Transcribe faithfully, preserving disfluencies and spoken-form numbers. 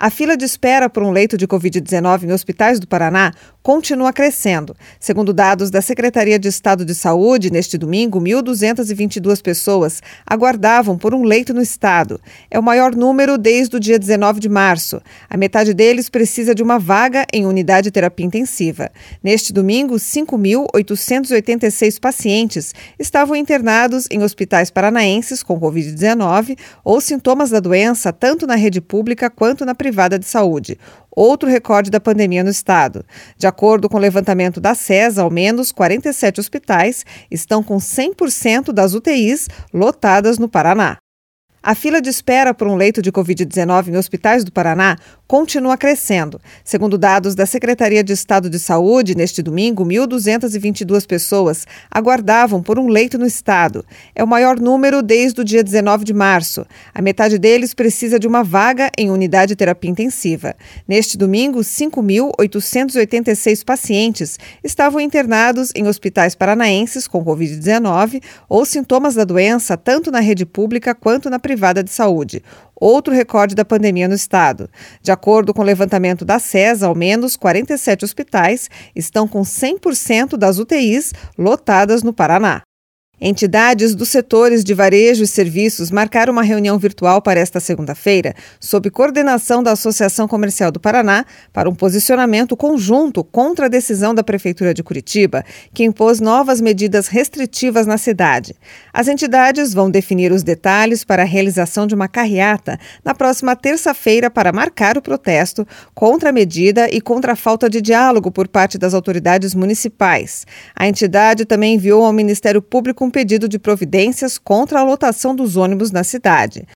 A fila de espera por um leito de covid dezenove em hospitais do Paraná continua crescendo. Segundo dados da Secretaria de Estado de Saúde, neste domingo, mil duzentas e vinte e duas pessoas aguardavam por um leito no estado. É o maior número desde o dia dezenove de março. A metade deles precisa de uma vaga em unidade de terapia intensiva. Neste domingo, cinco mil oitocentos e oitenta e seis pacientes estavam internados em hospitais paranaenses com covid dezenove ou sintomas da doença, tanto na rede pública quanto na privada de saúde. Outro recorde da pandemia no estado. De acordo com o levantamento da SES, ao menos quarenta e sete hospitais estão com cem por cento das U T Is lotadas no Paraná. A fila de espera por um leito de covid dezenove em hospitais do Paraná continua crescendo. Segundo dados da Secretaria de Estado de Saúde, neste domingo, mil duzentas e vinte e duas pessoas aguardavam por um leito no estado. É o maior número desde o dia dezenove de março. A metade deles precisa de uma vaga em unidade de terapia intensiva. Neste domingo, cinco mil oitocentos e oitenta e seis pacientes estavam internados em hospitais paranaenses com covid dezenove ou sintomas da doença, tanto na rede pública quanto na privada de saúde. Outro recorde da pandemia no estado. De acordo com o levantamento da SES, ao menos quarenta e sete hospitais estão com cem por cento das U T Is lotadas no Paraná. Entidades dos setores de varejo e serviços marcaram uma reunião virtual para esta segunda-feira, sob coordenação da Associação Comercial do Paraná, para um posicionamento conjunto contra a decisão da Prefeitura de Curitiba, que impôs novas medidas restritivas na cidade. As entidades vão definir os detalhes para a realização de uma carreata na próxima terça-feira para marcar o protesto contra a medida e contra a falta de diálogo por parte das autoridades municipais. A entidade também enviou ao Ministério Público um pedido de providências contra a lotação dos ônibus na cidade.